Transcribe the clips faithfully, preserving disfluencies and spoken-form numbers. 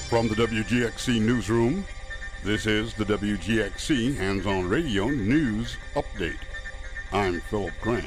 From the W G X C newsroom, this is the W G X C Hands-On Radio News Update. I'm Philip Grant.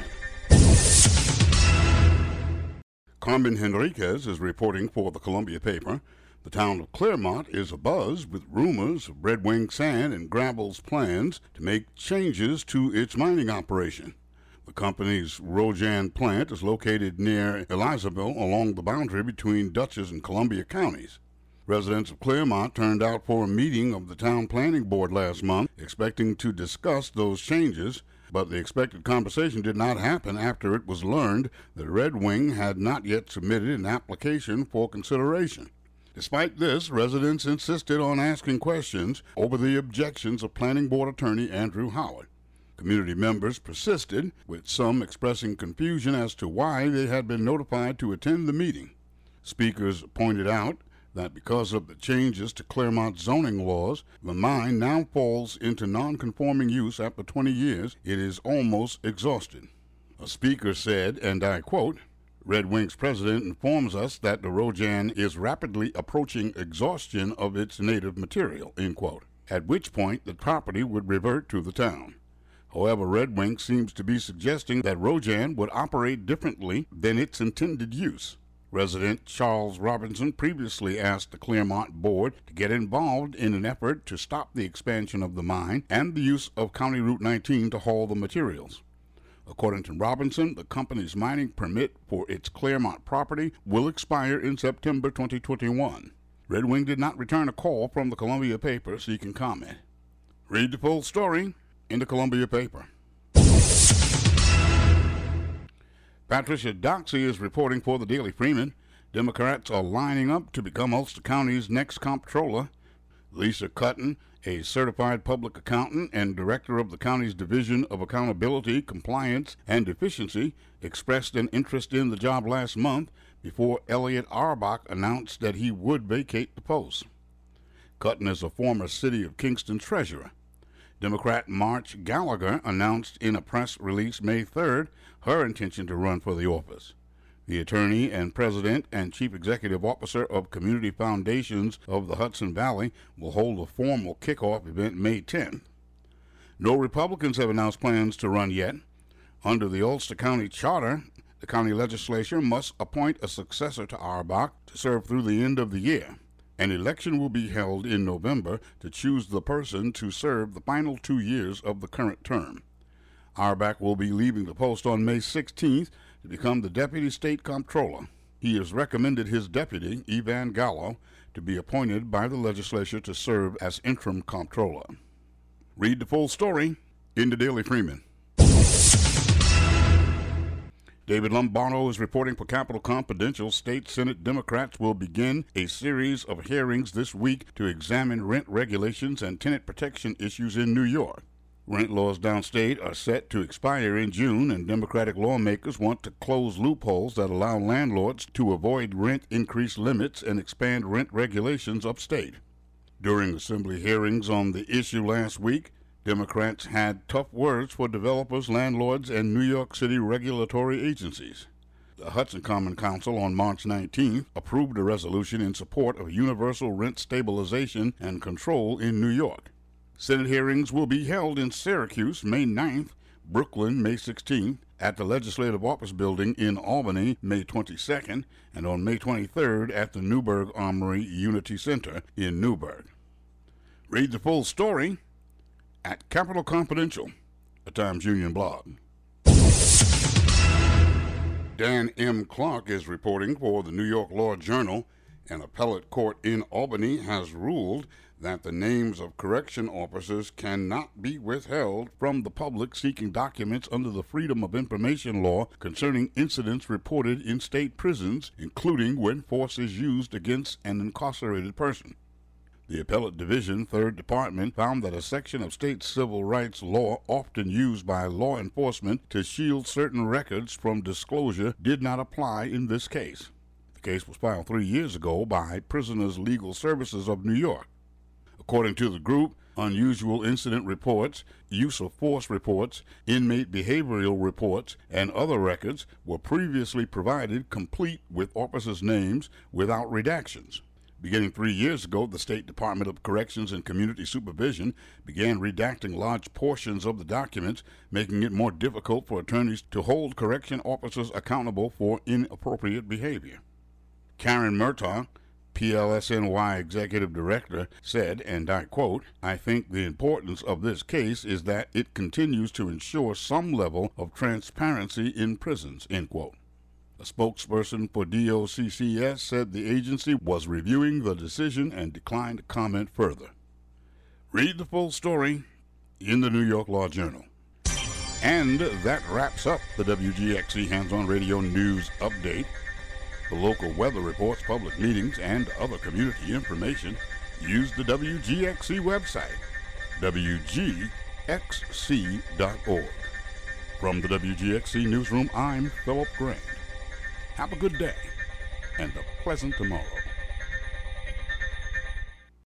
Carmen Henriquez is reporting for the Columbia paper. The town of Clermont is abuzz with rumors of Red Wing Sand and Gravel's plans to make changes to its mining operation. The company's Rojan plant is located near Elizabeth along the boundary between Dutchess and Columbia counties. Residents of Clermont turned out for a meeting of the town planning board last month, expecting to discuss those changes, but the expected conversation did not happen after it was learned that Red Wing had not yet submitted an application for consideration. Despite this, residents insisted on asking questions over the objections of planning board attorney Andrew Howard. Community members persisted, with some expressing confusion as to why they had been notified to attend the meeting. Speakers pointed out that because of the changes to Clermont zoning laws, the mine now falls into non-conforming use after twenty years. It is almost exhausted. A speaker said, and I quote, "Red Wing's president informs us that the Rojan is rapidly approaching exhaustion of its native material," end quote, at which point the property would revert to the town. However, Red Wing seems to be suggesting that Rojan would operate differently than its intended use. Resident Charles Robinson previously asked the Clermont board to get involved in an effort to stop the expansion of the mine and the use of County Route nineteen to haul the materials. According to Robinson, the company's mining permit for its Clermont property will expire in September twenty twenty-one. Red Wing did not return a call from the Columbia paper seeking comment. Read the full story in the Columbia paper. Patricia Doxey is reporting for the Daily Freeman. Democrats are lining up to become Ulster County's next comptroller. Lisa Cutton, a certified public accountant and director of the county's Division of Accountability, Compliance, and Efficiency, expressed an interest in the job last month before Elliot Auerbach announced that he would vacate the post. Cutton is a former City of Kingston treasurer. Democrat March Gallagher announced in a press release May third her intention to run for the office. The attorney and president and chief executive officer of Community Foundations of the Hudson Valley will hold a formal kickoff event May tenth. No Republicans have announced plans to run yet. Under the Ulster County Charter, the county legislature must appoint a successor to Auerbach to serve through the end of the year. An election will be held in November to choose the person to serve the final two years of the current term. Auerbach will be leaving the post on May sixteenth to become the deputy state comptroller. He has recommended his deputy, Evan Gallo, to be appointed by the legislature to serve as interim comptroller. Read the full story in the Daily Freeman. David Lombardo is reporting for Capitol Confidential. State Senate Democrats will begin a series of hearings this week to examine rent regulations and tenant protection issues in New York. Rent laws downstate are set to expire in June, and Democratic lawmakers want to close loopholes that allow landlords to avoid rent increase limits and expand rent regulations upstate. During Assembly hearings on the issue last week, Democrats had tough words for developers, landlords, and New York City regulatory agencies. The Hudson Common Council on March nineteenth approved a resolution in support of universal rent stabilization and control in New York. Senate hearings will be held in Syracuse May ninth, Brooklyn May sixteenth, at the Legislative Office Building in Albany May twenty-second, and on May twenty-third at the Newburgh Armory Unity Center in Newburgh. Read the full story at Capitol Confidential, a Times Union blog. Dan M. Clark is reporting for the New York Law Journal. An appellate court in Albany has ruled that the names of correction officers cannot be withheld from the public seeking documents under the Freedom of Information law concerning incidents reported in state prisons, including when force is used against an incarcerated person. The Appellate Division, third Department, found that a section of state civil rights law often used by law enforcement to shield certain records from disclosure did not apply in this case. The case was filed three years ago by Prisoners Legal Services of New York. According to the group, unusual incident reports, use of force reports, inmate behavioral reports, and other records were previously provided complete with officers' names without redactions. Beginning three years ago, the State Department of Corrections and Community Supervision began redacting large portions of the documents, making it more difficult for attorneys to hold correction officers accountable for inappropriate behavior. Karen Murtaugh, P L S N Y Executive Director, said, and I quote, "I think the importance of this case is that it continues to ensure some level of transparency in prisons," end quote. A spokesperson for D O C C S said the agency was reviewing the decision and declined to comment further. Read the full story in the New York Law Journal. And that wraps up the W G X C Hands-On Radio News Update. For local weather reports, public meetings, and other community information, use the W G X C website, W G X C dot org. From the W G X C Newsroom, I'm Philip Grant. Have a good day and a pleasant tomorrow.